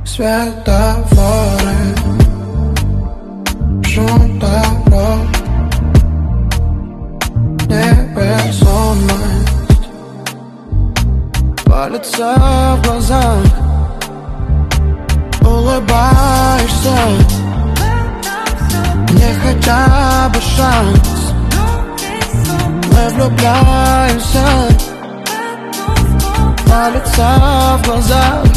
Светофоры, шум дорог, невесомость палится в глазах. Улыбаешься, мне хотя бы шанс. Мы влюбляемся, палится в глазах.